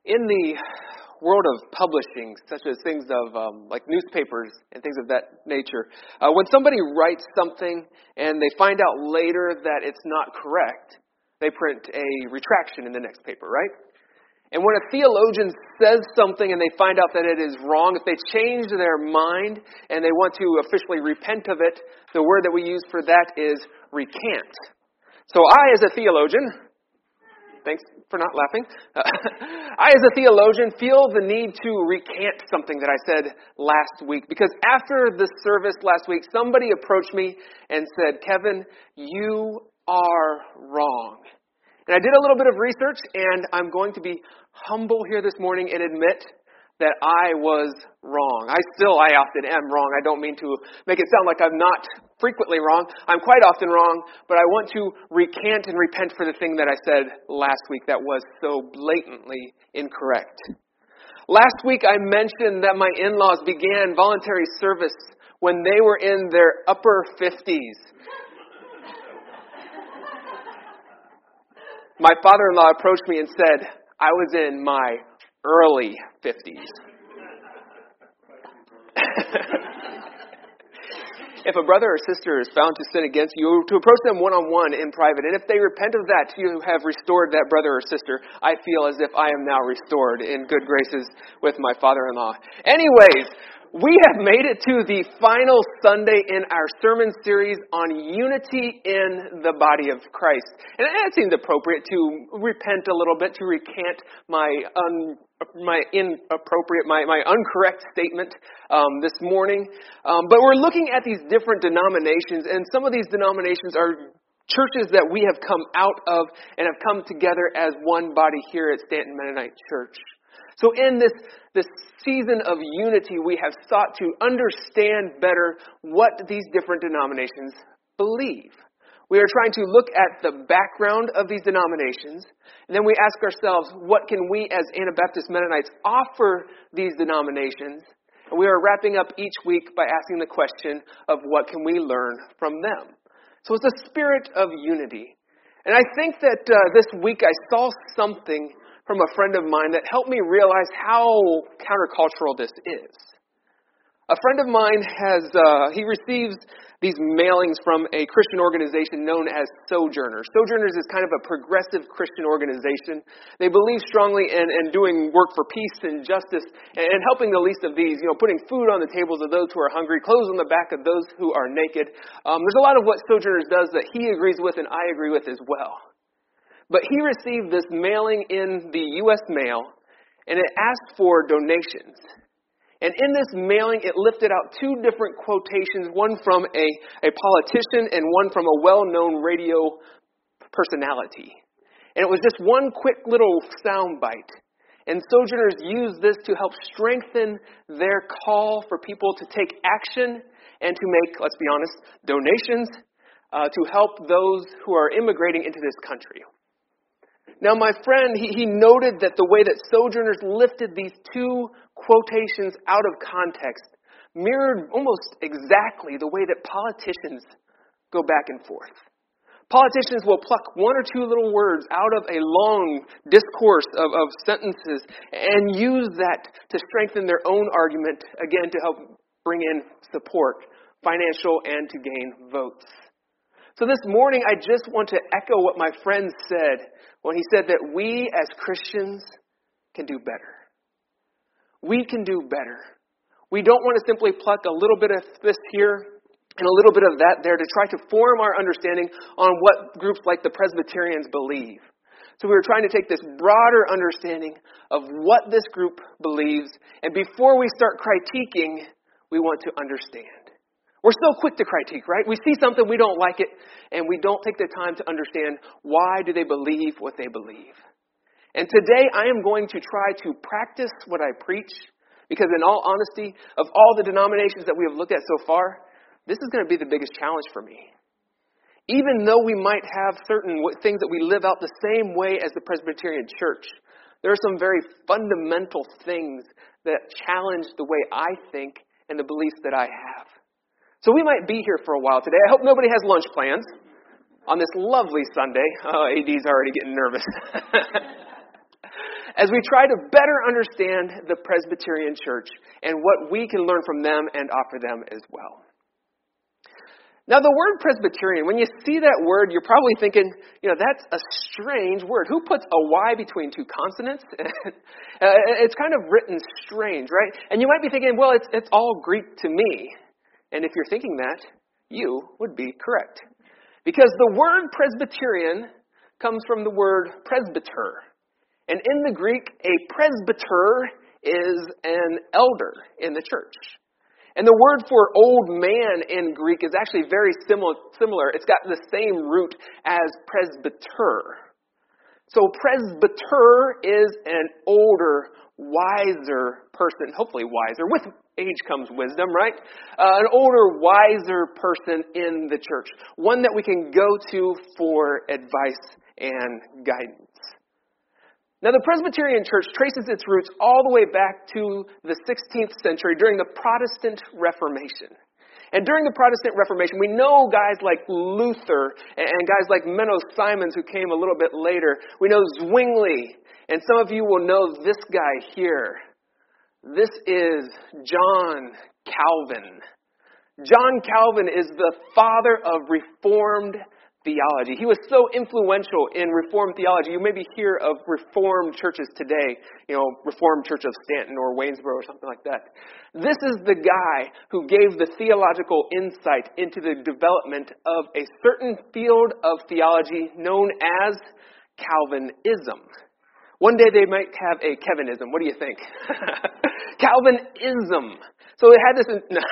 In the world of publishing, such as things of like newspapers and things of that nature, when somebody writes something and they find out later that it's not correct, they print a retraction in the next paper, right? And when a theologian says something and they find out that it is wrong, if they change their mind and they want to officially repent of it, the word that we use for that is recant. So I, as a theologian, thanks for not laughing, I, as a theologian, feel the need to recant something that I said last week. Because after the service last week, somebody approached me and said, "Kevin, you are wrong." And I did a little bit of research, and I'm going to be humble here this morning and admit that I was wrong. I often am wrong. I don't mean to make it sound like I'm not frequently wrong. I'm quite often wrong, but I want to recant and repent for the thing that I said last week that was so blatantly incorrect. Last week I mentioned that my in-laws began voluntary service when they were in their upper 50s. My father-in-law approached me and said, I was in my early 50s. If a brother or sister is found to sin against you, to approach them one-on-one in private. And if they repent of that, you have restored that brother or sister. I feel as if I am now restored in good graces with my father-in-law. Anyways, we have made it to the final Sunday in our sermon series on unity in the body of Christ. And it seemed appropriate to repent a little bit, to recant my incorrect statement this morning. But we're looking at these different denominations, and some of these denominations are churches that we have come out of and have come together as one body here at Stanton Mennonite Church. So in this season of unity, we have sought to understand better what these different denominations believe. We are trying to look at the background of these denominations, and then we ask ourselves, what can we as Anabaptist Mennonites offer these denominations? And we are wrapping up each week by asking the question of what can we learn from them. So it's a spirit of unity. And I think that this week I saw something from a friend of mine that helped me realize how countercultural this is. A friend of mine he receives these mailings from a Christian organization known as Sojourners. Sojourners is kind of a progressive Christian organization. They believe strongly in doing work for peace and justice and helping the least of these, putting food on the tables of those who are hungry, clothes on the back of those who are naked. There's a lot of what Sojourners does that he agrees with and I agree with as well. But he received this mailing in the U.S. mail, and it asked for donations. And in this mailing, it lifted out two different quotations, one from a politician and one from a well-known radio personality. And it was just one quick little soundbite. And Sojourners used this to help strengthen their call for people to take action and to make, let's be honest, donations to help those who are immigrating into this country. Now, my friend, he noted that the way that Sojourners lifted these two quotations out of context mirrored almost exactly the way that politicians go back and forth. Politicians will pluck one or two little words out of a long discourse of sentences and use that to strengthen their own argument, again, to help bring in support, financial and to gain votes. So this morning, I just want to echo what my friend said when he said that we as Christians can do better. We can do better. We don't want to simply pluck a little bit of this here and a little bit of that there to try to form our understanding on what groups like the Presbyterians believe. So we're trying to take this broader understanding of what this group believes, and before we start critiquing, we want to understand. We're so quick to critique, right? We see something, we don't like it, and we don't take the time to understand why do they believe what they believe. And today I am going to try to practice what I preach, because in all honesty, of all the denominations that we have looked at so far, this is going to be the biggest challenge for me. Even though we might have certain things that we live out the same way as the Presbyterian Church, there are some very fundamental things that challenge the way I think and the beliefs that I have. So we might be here for a while today. I hope nobody has lunch plans on this lovely Sunday. Oh, AD's already getting nervous. as we try to better understand the Presbyterian Church and what we can learn from them and offer them as well. Now, the word Presbyterian, when you see that word, you're probably thinking, that's a strange word. Who puts a Y between two consonants? It's kind of written strange, right? And you might be thinking, well, it's all Greek to me. And if you're thinking that, you would be correct. Because the word Presbyterian comes from the word presbyter. And in the Greek, a presbyter is an elder in the church. And the word for old man in Greek is actually very similar. It's got the same root as presbyter. So presbyter is an older, wiser person, hopefully wiser. With age comes wisdom, right? An older, wiser person in the church. One that we can go to for advice and guidance. Now, the Presbyterian Church traces its roots all the way back to the 16th century during the Protestant Reformation. And during the Protestant Reformation, we know guys like Luther and guys like Menno Simons, who came a little bit later. We know Zwingli, and some of you will know this guy here. This is John Calvin. John Calvin is the father of Reformed theology. He was so influential in Reformed theology. You maybe hear of Reformed churches today, Reformed Church of Stanton or Waynesboro or something like that. This is the guy who gave the theological insight into the development of a certain field of theology known as Calvinism. One day they might have a Kevinism. What do you think? Calvinism. So it had this...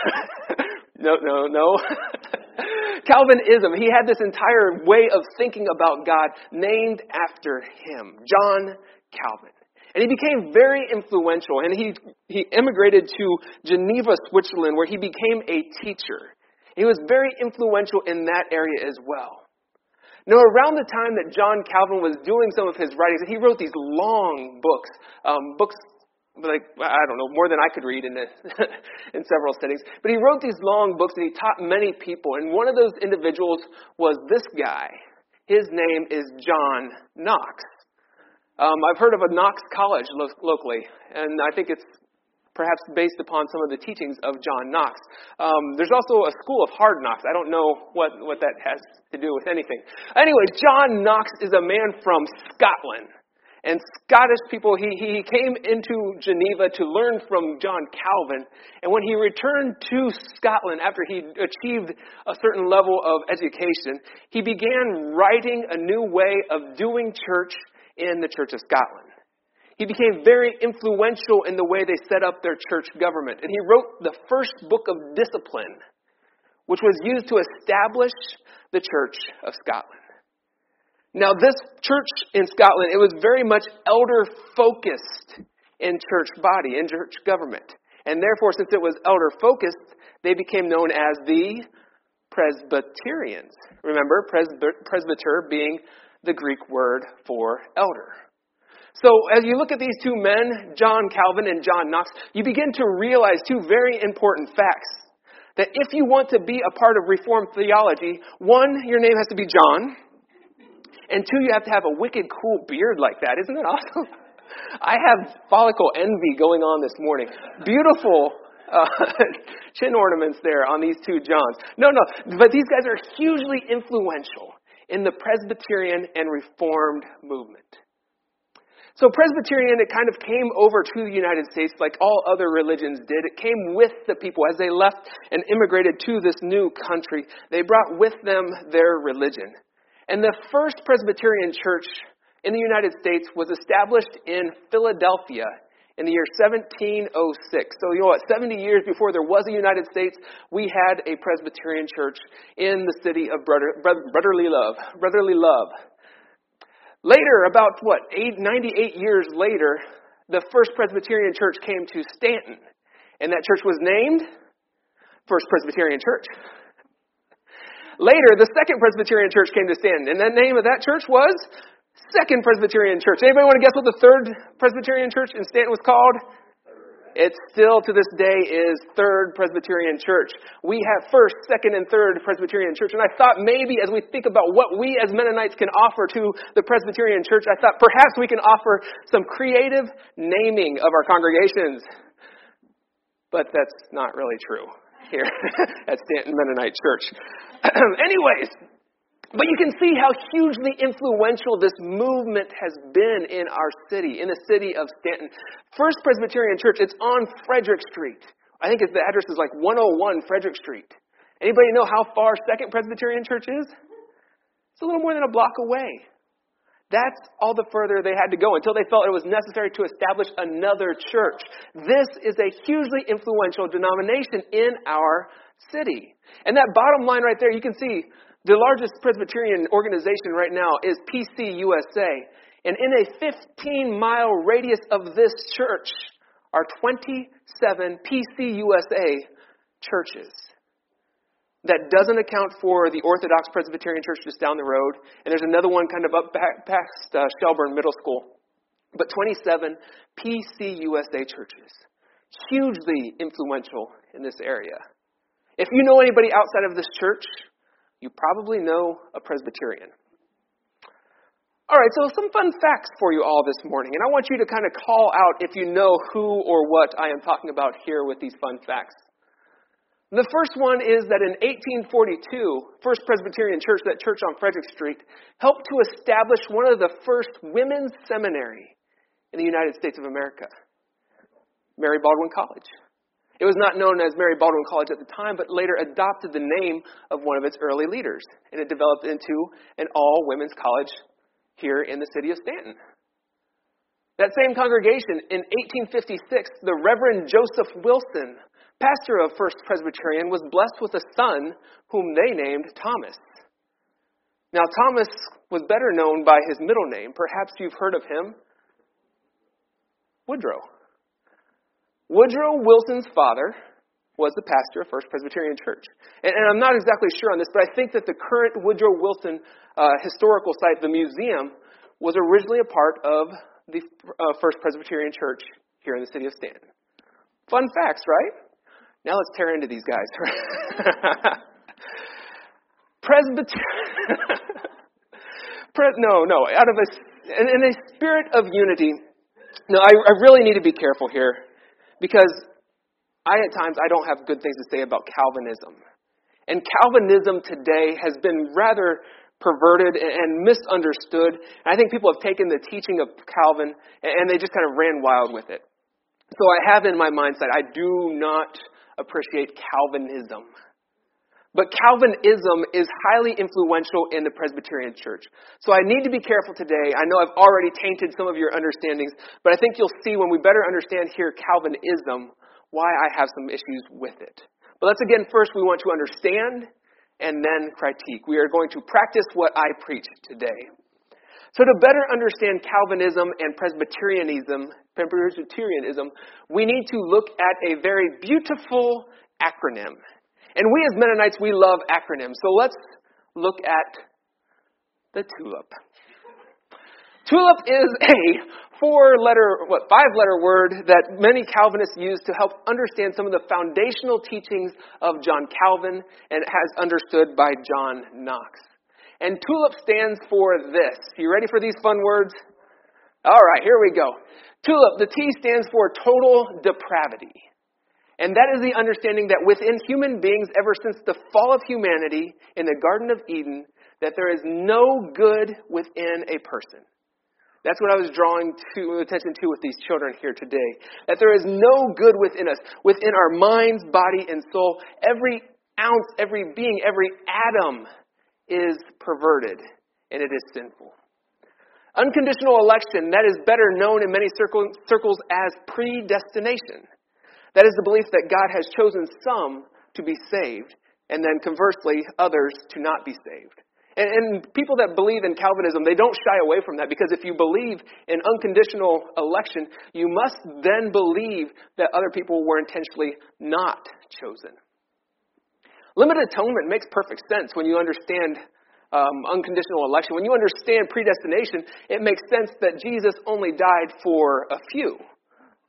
No. Calvinism. He had this entire way of thinking about God named after him, John Calvin. And he became very influential, and he immigrated to Geneva, Switzerland, where he became a teacher. He was very influential in that area as well. Now, around the time that John Calvin was doing some of his writings, he wrote these long books, more than I could read in several settings. But he wrote these long books and he taught many people. And one of those individuals was this guy. His name is John Knox. I've heard of a Knox College locally, and I think it's perhaps based upon some of the teachings of John Knox. There's also a school of hard knocks. I don't know what that has to do with anything. Anyway, John Knox is a man from Scotland. And Scottish people, he came into Geneva to learn from John Calvin. And when he returned to Scotland after he achieved a certain level of education, he began writing a new way of doing church in the Church of Scotland. He became very influential in the way they set up their church government. And he wrote the first book of discipline, which was used to establish the Church of Scotland. Now, this church in Scotland, it was very much elder-focused in church body, in church government. And therefore, since it was elder-focused, they became known as the Presbyterians. Remember, presbyter being the Greek word for elder. So, as you look at these two men, John Calvin and John Knox, you begin to realize two very important facts. That if you want to be a part of Reformed theology, one, your name has to be John. And two, you have to have a wicked cool beard like that. Isn't that awesome? I have follicle envy going on this morning. Beautiful chin ornaments there on these two Johns. No, but these guys are hugely influential in the Presbyterian and Reformed movement. So Presbyterian, it kind of came over to the United States like all other religions did. It came with the people as they left and immigrated to this new country. They brought with them their religion. And the first Presbyterian church in the United States was established in Philadelphia in the year 1706. So, 70 years before there was a United States, we had a Presbyterian church in the city of brotherly love. Later, about 98 years later, the first Presbyterian church came to Stanton. And that church was named First Presbyterian Church. Later, the Second Presbyterian Church came to Stanton, and the name of that church was Second Presbyterian Church. Anybody want to guess what the Third Presbyterian Church in Stanton was called? It still to this day is Third Presbyterian Church. We have First, Second, and Third Presbyterian Church. And I thought maybe as we think about what we as Mennonites can offer to the Presbyterian Church, I thought perhaps we can offer some creative naming of our congregations. But that's not really true here at Stanton Mennonite Church. Anyways, but you can see how hugely influential this movement has been in our city, in the city of Stanton. First Presbyterian Church, it's on Frederick Street. I think the address is like 101 Frederick Street. Anybody know how far Second Presbyterian Church is? It's a little more than a block away. That's all the further they had to go until they felt it was necessary to establish another church. This is a hugely influential denomination in our city. And that bottom line right there, you can see the largest Presbyterian organization right now is PCUSA. And in a 15-mile radius of this church are 27 PCUSA churches. That doesn't account for the Orthodox Presbyterian Church just down the road. And there's another one kind of up past Shelburne Middle School. But 27 PCUSA churches. Hugely influential in this area. If you know anybody outside of this church, you probably know a Presbyterian. All right, so some fun facts for you all this morning. And I want you to kind of call out if you know who or what I am talking about here with these fun facts. The first one is that in 1842, First Presbyterian Church, that church on Frederick Street, helped to establish one of the first women's seminary in the United States of America, Mary Baldwin College. It was not known as Mary Baldwin College at the time, but later adopted the name of one of its early leaders, and it developed into an all-women's college here in the city of Stanton. That same congregation, in 1856, the Reverend Joseph Wilson, pastor of First Presbyterian, was blessed with a son whom they named Thomas. Now, Thomas was better known by his middle name. Perhaps you've heard of him. Woodrow. Woodrow Wilson's father was the pastor of First Presbyterian Church. And I'm not exactly sure on this, but I think that the current Woodrow Wilson historical site, the museum, was originally a part of the First Presbyterian Church here in the city of Stanton. Fun facts, right? Now let's tear into these guys. In a spirit of unity. No, I really need to be careful here because at times I don't have good things to say about Calvinism. And Calvinism today has been rather perverted and misunderstood. And I think people have taken the teaching of Calvin and they just kind of ran wild with it. So I have in my mindset, I do not appreciate Calvinism. But Calvinism is highly influential in the Presbyterian Church. So I need to be careful today. I know I've already tainted some of your understandings, but I think you'll see when we better understand here Calvinism, why I have some issues with it. But let's again, first we want to understand and then critique. We are going to practice what I preach today. So to better understand Calvinism and Presbyterianism, we need to look at a very beautiful acronym. And we as Mennonites, we love acronyms. So let's look at the TULIP. TULIP is a 5-letter word that many Calvinists use to help understand some of the foundational teachings of John Calvin and as understood by John Knox. And TULIP stands for this. You ready for these fun words? All right, here we go. TULIP, the T stands for total depravity. And that is the understanding that within human beings, ever since the fall of humanity in the Garden of Eden, that there is no good within a person. That's what I was drawing attention to with these children here today. That there is no good within us, within our minds, body, and soul. Every ounce, every being, every atom is perverted, and it is sinful. Unconditional election, that is better known in many circles as predestination. That is the belief that God has chosen some to be saved, and then conversely, others to not be saved. And people that believe in Calvinism, they don't shy away from that, because if you believe in unconditional election, you must then believe that other people were intentionally not chosen. Limited atonement makes perfect sense when you understand unconditional election. When you understand predestination, it makes sense that Jesus only died for a few.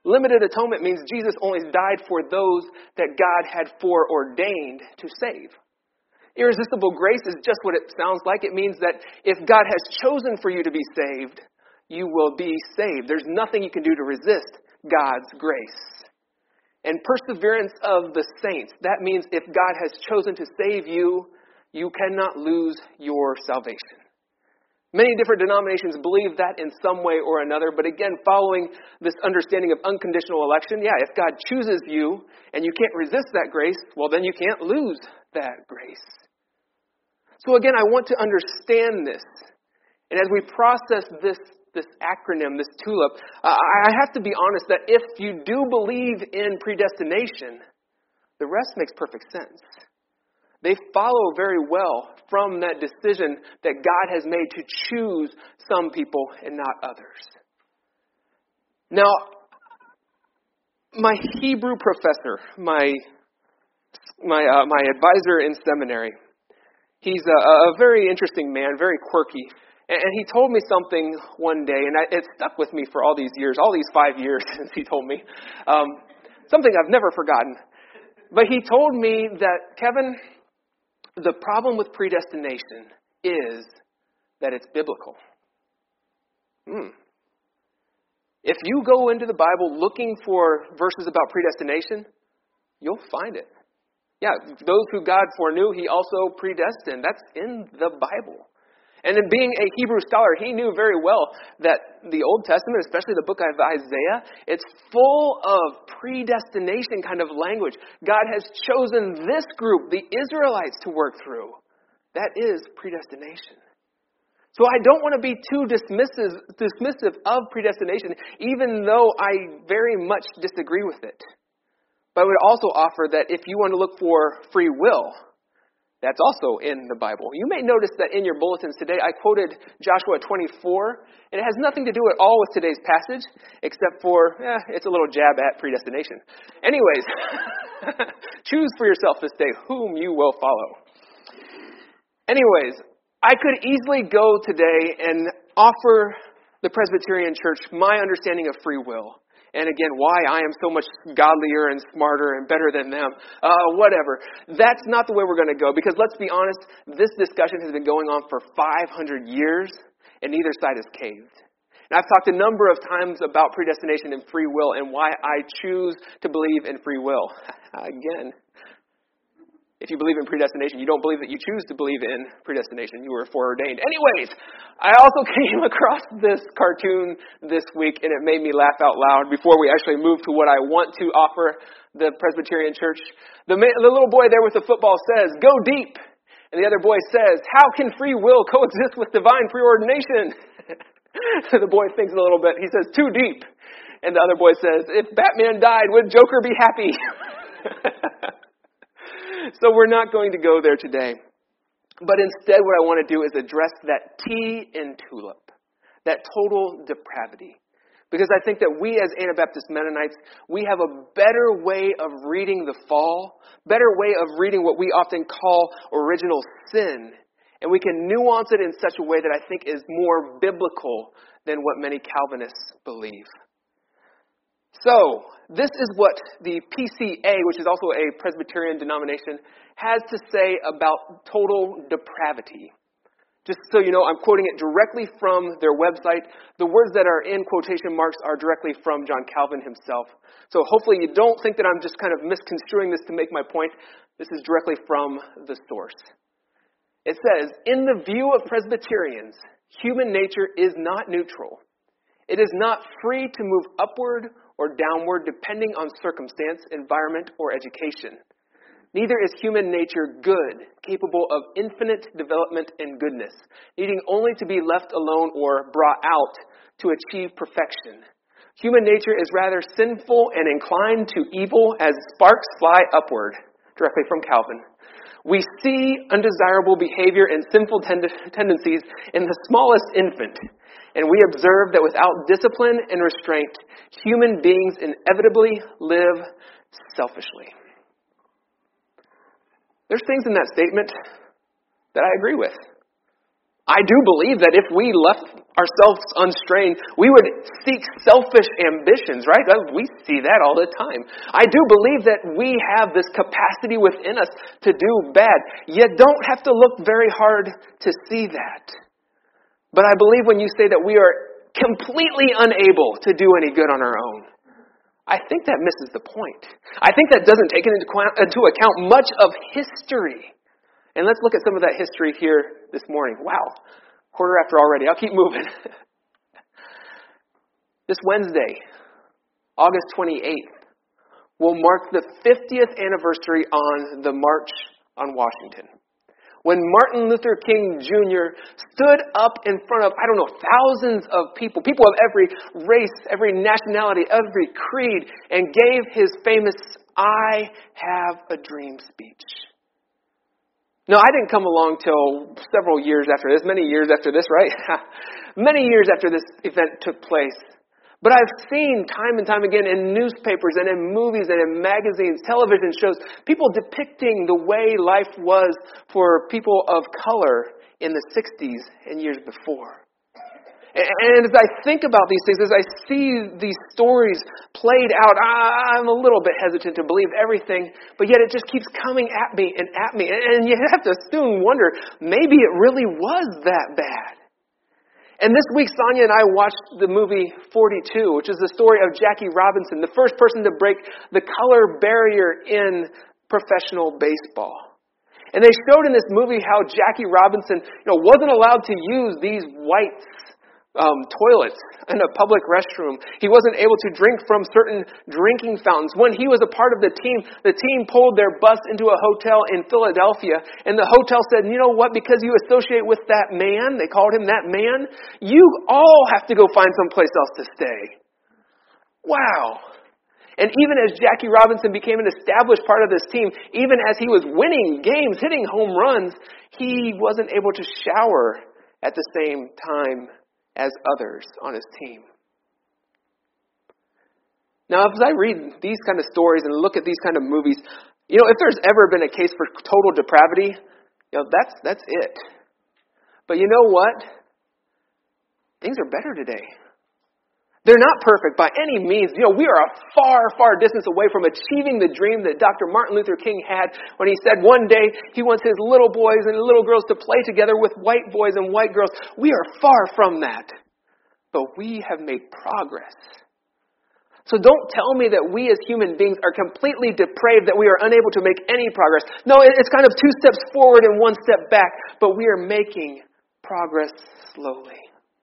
Limited atonement means Jesus only died for those that God had foreordained to save. Irresistible grace is just what it sounds like. It means that if God has chosen for you to be saved, you will be saved. There's nothing you can do to resist God's grace. And perseverance of the saints, that means if God has chosen to save you, you cannot lose your salvation. Many different denominations believe that in some way or another, but again, following this understanding of unconditional election, if God chooses you and you can't resist that grace, well, then you can't lose that grace. So again, I want to understand this. And as we process this acronym, this TULIP, I have to be honest that if you do believe in predestination, the rest makes perfect sense. They follow very well from that decision that God has made to choose some people and not others. Now, my Hebrew professor, my advisor in seminary, he's a very interesting man, very quirky. And he told me something one day, and it stuck with me for all these years, all these 5 years since he told me. Something I've never forgotten. But he told me that, Kevin, the problem with predestination is that it's biblical. If you go into the Bible looking for verses about predestination, you'll find it. Those who God foreknew, he also predestined. That's in the Bible. And in being a Hebrew scholar, he knew very well that the Old Testament, especially the book of Isaiah, it's full of predestination kind of language. God has chosen this group, the Israelites, to work through. That is predestination. So I don't want to be too dismissive of predestination, even though I very much disagree with it. But I would also offer that if you want to look for free will, that's also in the Bible. You may notice that in your bulletins today, I quoted Joshua 24, and it has nothing to do at all with today's passage, except for, it's a little jab at predestination. Anyways, choose for yourself this day whom you will follow. Anyways, I could easily go today and offer the Presbyterian Church my understanding of free will. And again, why I am so much godlier and smarter and better than them. Whatever. That's not the way we're going to go. Because let's be honest, this discussion has been going on for 500 years, and neither side has caved. And I've talked a number of times about predestination and free will and why I choose to believe in free will. Again, if you believe in predestination, you don't believe that you choose to believe in predestination. You were foreordained. Anyways, I also came across this cartoon this week, and it made me laugh out loud before we actually move to what I want to offer the Presbyterian Church. The little boy there with the football says, "Go deep." And the other boy says, "How can free will coexist with divine preordination?" The boy thinks a little bit. He says, "Too deep." And the other boy says, "If Batman died, would Joker be happy?" So we're not going to go there today. But instead what I want to do is address that T in TULIP, that total depravity. Because I think that we as Anabaptist Mennonites, we have a better way of reading the fall, better way of reading what we often call original sin. And we can nuance it in such a way that I think is more biblical than what many Calvinists believe. So, this is what the PCA, which is also a Presbyterian denomination, has to say about total depravity. Just so you know, I'm quoting it directly from their website. The words that are in quotation marks are directly from John Calvin himself. So hopefully you don't think that I'm just kind of misconstruing this to make my point. This is directly from the source. It says, "In the view of Presbyterians, human nature is not neutral. It is not free to move upward or downward depending on circumstance, environment, or education. Neither is human nature good, capable of infinite development and goodness, needing only to be left alone or brought out to achieve perfection. Human nature is rather sinful and inclined to evil as sparks fly upward," directly from Calvin. "We see undesirable behavior and sinful tendencies in the smallest infant, and we observe that without discipline and restraint, human beings inevitably live selfishly." There's things in that statement that I agree with. I do believe that if we left ourselves unstrained, we would seek selfish ambitions, right? We see that all the time. I do believe that we have this capacity within us to do bad. You don't have to look very hard to see that. But I believe when you say that we are completely unable to do any good on our own, I think that misses the point. I think that doesn't take into account much of history. And let's look at some of that history here this morning. Wow, quarter after already. I'll keep moving. This Wednesday, August 28th, will mark the 50th anniversary on the March on Washington, when Martin Luther King Jr. stood up in front of, thousands of people of every race, every nationality, every creed, and gave his famous "I Have a Dream" speech. Now, I didn't come along till several years after this, many years after this, right? Many years after this event took place. But I've seen time and time again in newspapers and in movies and in magazines, television shows, people depicting the way life was for people of color in the 60s and years before. And as I think about these things, as I see these stories played out, I'm a little bit hesitant to believe everything, but yet it just keeps coming at me. And you have to soon wonder, maybe it really was that bad. And this week, Sonia and I watched the movie 42, which is the story of Jackie Robinson, the first person to break the color barrier in professional baseball. And they showed in this movie how Jackie Robinson, wasn't allowed to use these white toilets in a public restroom. He wasn't able to drink from certain drinking fountains. When he was a part of the team pulled their bus into a hotel in Philadelphia, and the hotel said, you know what, because you associate with that man, they called him that man, you all have to go find someplace else to stay. Wow. And even as Jackie Robinson became an established part of this team, even as he was winning games, hitting home runs, he wasn't able to shower at the same time as others on his team. Now, as I read these kind of stories and look at these kind of movies, if there's ever been a case for total depravity, that's it. But you know what? Things are better today. They're not perfect by any means. We are a far, far distance away from achieving the dream that Dr. Martin Luther King had when he said one day he wants his little boys and little girls to play together with white boys and white girls. We are far from that. But we have made progress. So don't tell me that we as human beings are completely depraved, that we are unable to make any progress. No, it's kind of 2 steps forward and 1 step back. But we are making progress slowly.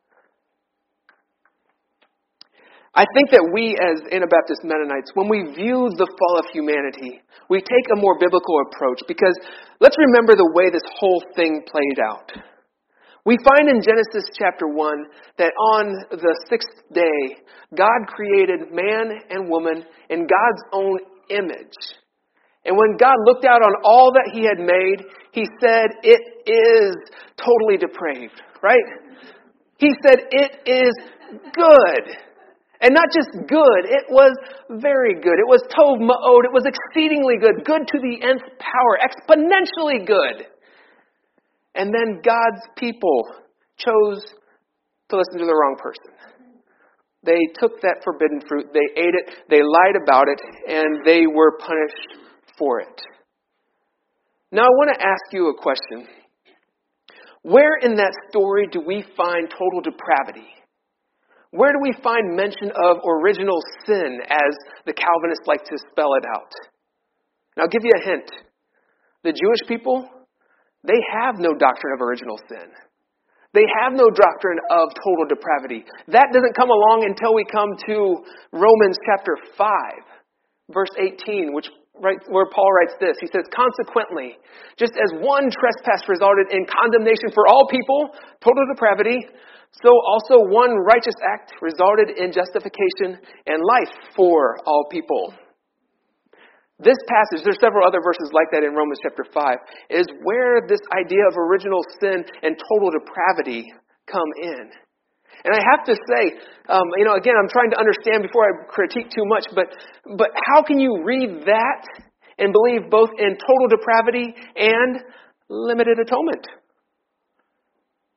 I think that we as Anabaptist Mennonites, when we view the fall of humanity, we take a more biblical approach, because let's remember the way this whole thing played out. We find in Genesis chapter 1 that on the 6th day, God created man and woman in God's own image. And when God looked out on all that he had made, he said, it is totally depraved, right? He said, it is good. And not just good, it was very good. It was tov ma'od. It was exceedingly good. Good to the nth power. Exponentially good. And then God's people chose to listen to the wrong person. They took that forbidden fruit. They ate it. They lied about it. And they were punished for it. Now I want to ask you a question. Where in that story do we find total depravity? Where do we find mention of original sin, as the Calvinists like to spell it out? And I'll give you a hint. The Jewish people, they have no doctrine of original sin. They have no doctrine of total depravity. That doesn't come along until we come to Romans chapter 5, verse 18, where Paul writes this. He says, consequently, just as one trespass resulted in condemnation for all people, total depravity, so also one righteous act resulted in justification and life for all people. This passage, there's several other verses like that in Romans chapter 5, is where this idea of original sin and total depravity come in. And I have to say, again, I'm trying to understand before I critique too much, but how can you read that and believe both in total depravity and limited atonement?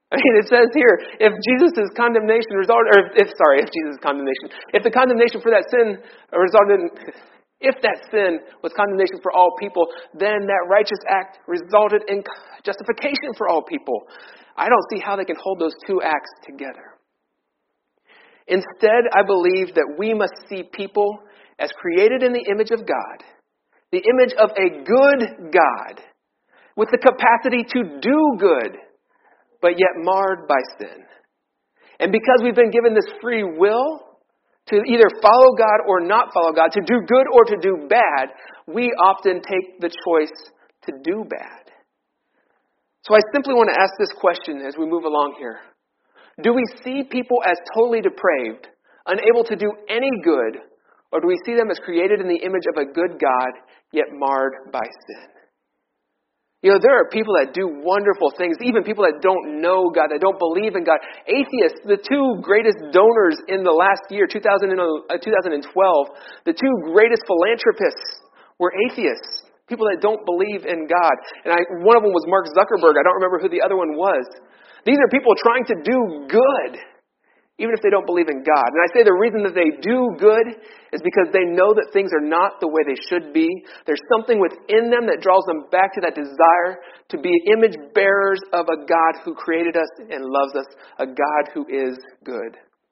I mean, it says here, if Jesus' condemnation resulted, or if the condemnation for that sin resulted in, if that sin was condemnation for all people, then that righteous act resulted in justification for all people. I don't see how they can hold those two acts together. Instead, I believe that we must see people as created in the image of God, the image of a good God, with the capacity to do good, but yet marred by sin. And because we've been given this free will to either follow God or not follow God, to do good or to do bad, we often take the choice to do bad. So I simply want to ask this question as we move along here. Do we see people as totally depraved, unable to do any good, or do we see them as created in the image of a good God, yet marred by sin? You know, there are people that do wonderful things, even people that don't know God, that don't believe in God. Atheists, the two greatest donors in the last year, 2012, the two greatest philanthropists were atheists, people that don't believe in God. And one of them was Mark Zuckerberg. I don't remember who the other one was. These are people trying to do good, even if they don't believe in God. And I say the reason that they do good is because they know that things are not the way they should be. There's something within them that draws them back to that desire to be image bearers of a God who created us and loves us, a God who is good.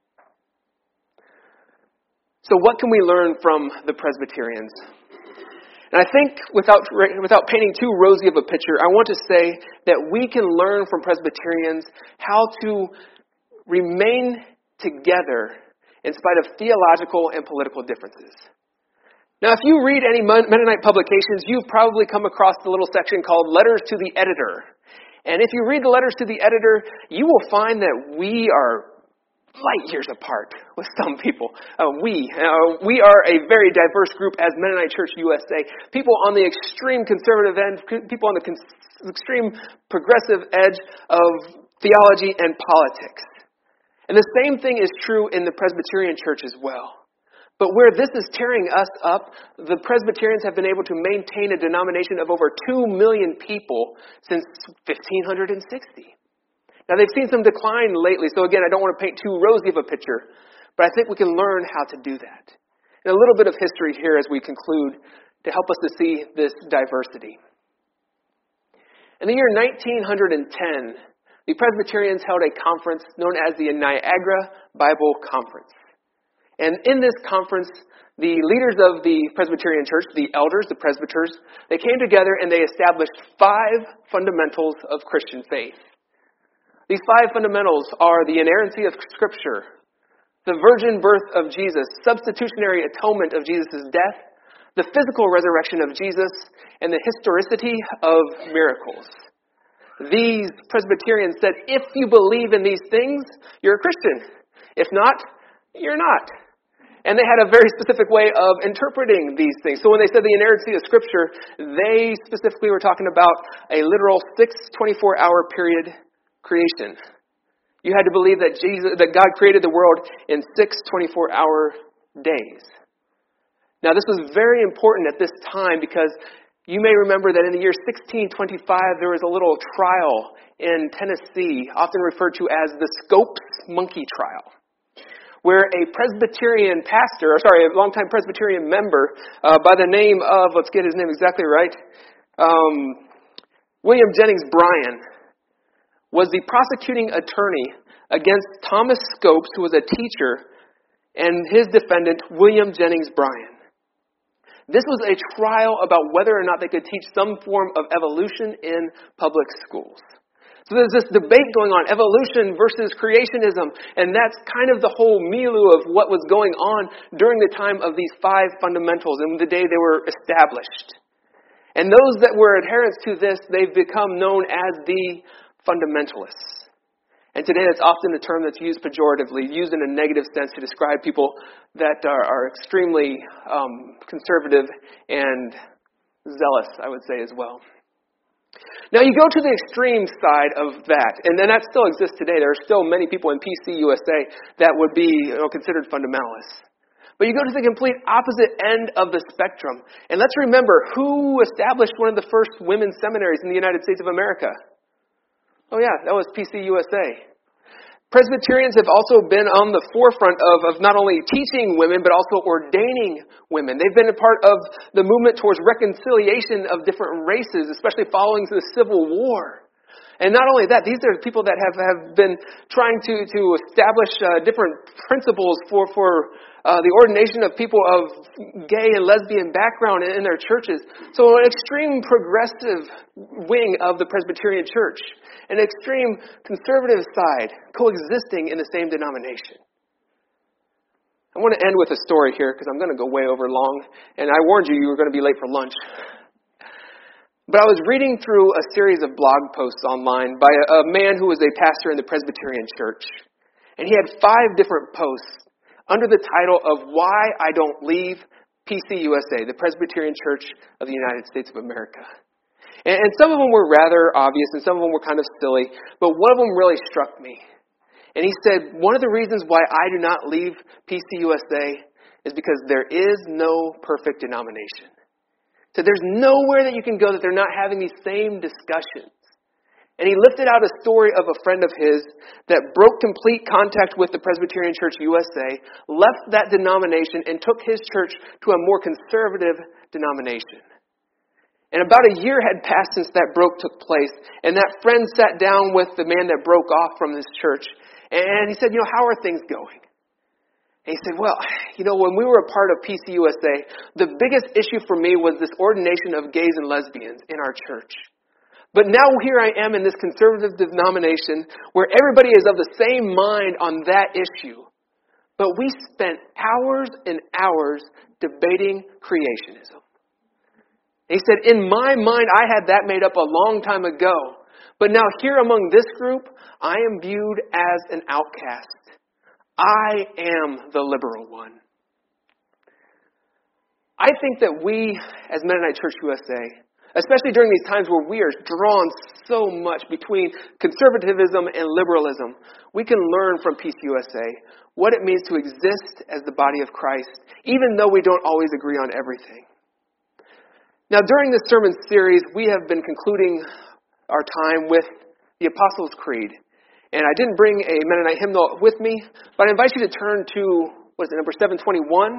So what can we learn from the Presbyterians? And I think without painting too rosy of a picture, I want to say that we can learn from Presbyterians how to remain together in spite of theological and political differences. Now, if you read any Mennonite publications, you've probably come across the little section called Letters to the Editor. And if you read the letters to the editor, you will find that we are light years apart with some people. We are a very diverse group as Mennonite Church USA. People on the extreme conservative end, people on the extreme progressive edge of theology and politics. And the same thing is true in the Presbyterian Church as well. But where this is tearing us up, the Presbyterians have been able to maintain a denomination of over 2 million people since 1560. Now, they've seen some decline lately, so again, I don't want to paint too rosy of a picture, but I think we can learn how to do that. And a little bit of history here as we conclude to help us to see this diversity. In the year 1910, the Presbyterians held a conference known as the Niagara Bible Conference. And in this conference, the leaders of the Presbyterian Church, the elders, the presbyters, they came together and they established 5 fundamentals of Christian faith. These 5 fundamentals are the inerrancy of Scripture, the virgin birth of Jesus, substitutionary atonement of Jesus' death, the physical resurrection of Jesus, and the historicity of miracles. These Presbyterians said, if you believe in these things, you're a Christian. If not, you're not. And they had a very specific way of interpreting these things. So when they said the inerrancy of Scripture, they specifically were talking about a literal 6 24-hour period creation. You had to believe that God created the world in 6 24-hour days. Now, this was very important at this time because you may remember that in the year 1625, there was a little trial in Tennessee, often referred to as the Scopes Monkey Trial, where a longtime Presbyterian member by the name of, let's get his name exactly right, William Jennings Bryan, was the prosecuting attorney against Thomas Scopes, who was a teacher, and his defendant, William Jennings Bryan. This was a trial about whether or not they could teach some form of evolution in public schools. So there's this debate going on, evolution versus creationism, and that's kind of the whole milieu of what was going on during the time of these 5 fundamentals and the day they were established. And those that were adherents to this, they've become known as the fundamentalists. And today it's often a term that's used pejoratively, used in a negative sense to describe people that are extremely conservative and zealous, I would say as well. Now you go to the extreme side of that, and then that still exists today. There are still many people in PC USA that would be considered fundamentalists. But you go to the complete opposite end of the spectrum. And let's remember who established one of the first women's seminaries in the United States of America. Oh yeah, that was PCUSA. Presbyterians have also been on the forefront of not only teaching women, but also ordaining women. They've been a part of the movement towards reconciliation of different races, especially following the Civil War. And not only that, these are people that have been trying to establish different principles for the ordination of people of gay and lesbian background in their churches. So an extreme progressive wing of the Presbyterian Church, an extreme conservative side coexisting in the same denomination. I want to end with a story here because I'm going to go way over long. And I warned you were going to be late for lunch. But I was reading through a series of blog posts online by a man who was a pastor in the Presbyterian Church. And he had 5 different posts under the title of Why I Don't Leave PCUSA, the Presbyterian Church of the United States of America. And some of them were rather obvious and some of them were kind of silly, but one of them really struck me. And he said, one of the reasons why I do not leave PCUSA is because there is no perfect denomination. So there's nowhere that you can go that they're not having these same discussions. And he lifted out a story of a friend of his that broke complete contact with the Presbyterian Church USA, left that denomination, and took his church to a more conservative denomination. And about a year had passed since that took place, and that friend sat down with the man that broke off from this church, and he said, how are things going? And he said, when we were a part of PCUSA, the biggest issue for me was this ordination of gays and lesbians in our church. But now here I am in this conservative denomination where everybody is of the same mind on that issue. But we spent hours and hours debating creationism. And he said, in my mind, I had that made up a long time ago. But now here among this group, I am viewed as an outcast. I am the liberal one. I think that we, as Mennonite Church USA, especially during these times where we are drawn so much between conservatism and liberalism, we can learn from PCUSA what it means to exist as the body of Christ, even though we don't always agree on everything. Now, during this sermon series, we have been concluding our time with the Apostles' Creed. And I didn't bring a Mennonite hymnal with me, but I invite you to turn to, number 721?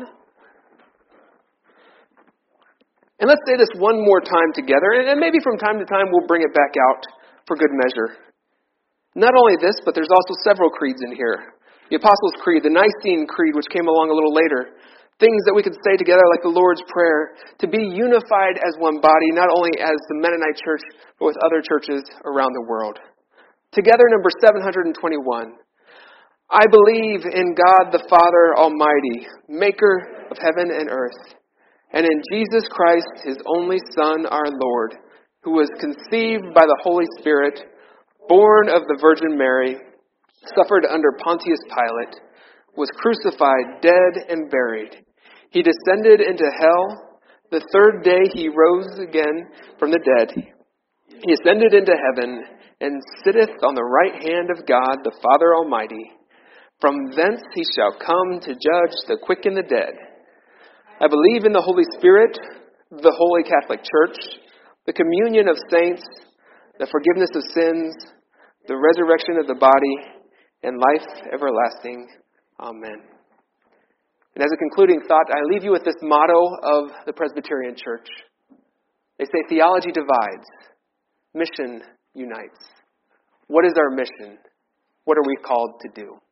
And let's say this one more time together, and maybe from time to time we'll bring it back out for good measure. Not only this, but there's also several creeds in here. The Apostles' Creed, the Nicene Creed, which came along a little later. Things that we could say together like the Lord's Prayer, to be unified as one body, not only as the Mennonite Church, but with other churches around the world. Together, number 721. I believe in God the Father Almighty, maker of heaven and earth, and in Jesus Christ, his only Son, our Lord, who was conceived by the Holy Spirit, born of the Virgin Mary, suffered under Pontius Pilate, was crucified, dead, and buried. He descended into hell. The third day he rose again from the dead. He ascended into heaven, and sitteth on the right hand of God, the Father Almighty. From thence he shall come to judge the quick and the dead. I believe in the Holy Spirit, the Holy Catholic Church, the communion of saints, the forgiveness of sins, the resurrection of the body, and life everlasting. Amen. And as a concluding thought, I leave you with this motto of the Presbyterian Church. They say theology divides, mission unites. What is our mission? What are we called to do?